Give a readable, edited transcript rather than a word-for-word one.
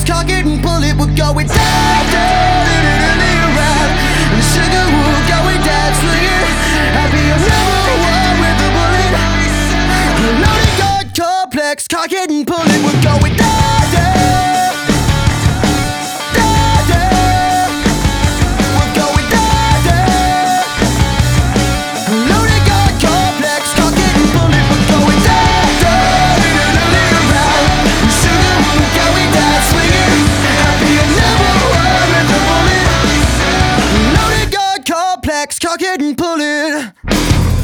cock it and pull it, we're going down, down, around. And the sugar will going down, swinging. I'll be your number one with a bullet. Loaded gun complex, cock it and pull it, we're going down, down. Down, down. We're going down, down. Loaded gun complex, cock it and pull it, we're going down, down, around. And sugar will going down, swinging. I'll be your number one with a bullet. Loaded gun complex, cock it and pull it.